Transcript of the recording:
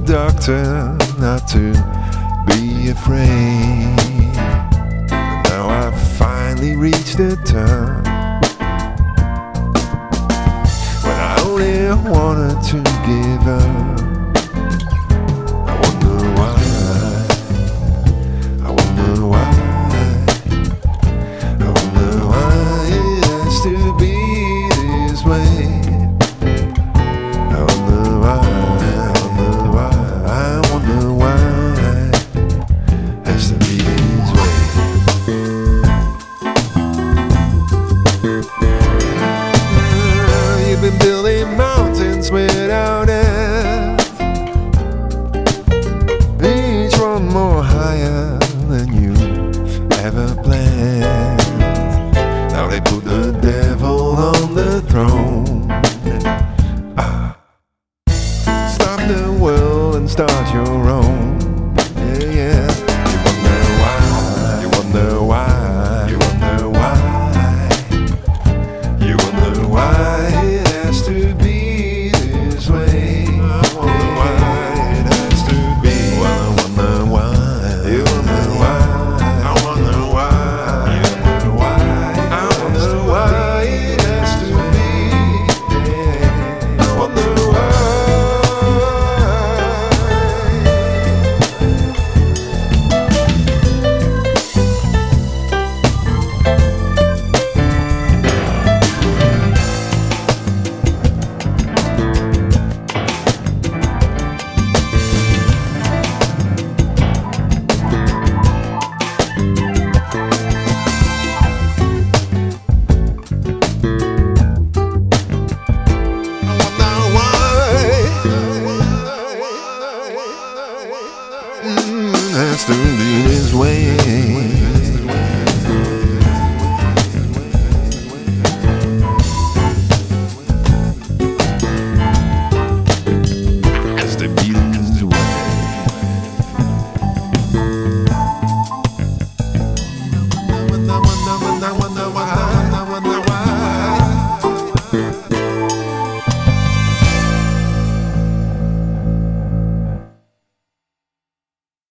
doctor not to be afraid. But now I finally reached the turn when I only wanted to give up. I wonder why. I wonder why. I wonder why it has to be this way. I wonder why. Been building mountains without end, each one more higher than you've ever planned. Now they put the devil on the throne. Stop the world and start your own. Yeah, yeah. You wonder why. You wonder why. You wonder why. You wonder why. To be this way. I wonder why it has to be. Well, I wonder why. You wonder why. I wonder why. You wonder why. I wonder why it has to be. Yeah. I wonder has to be this way.